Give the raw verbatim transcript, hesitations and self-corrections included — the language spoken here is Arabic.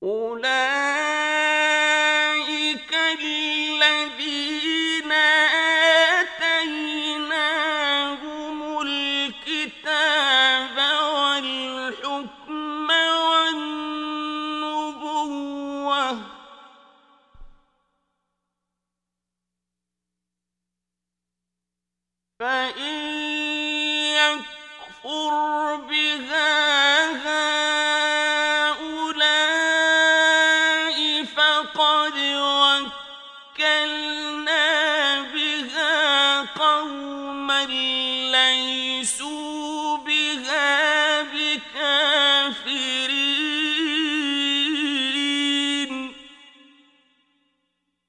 أولئك الذين آتيناهم الكتاب والحكم والنبوة فإن يكفر بها هؤلاء فقد وكلنا بها قوما ليسوا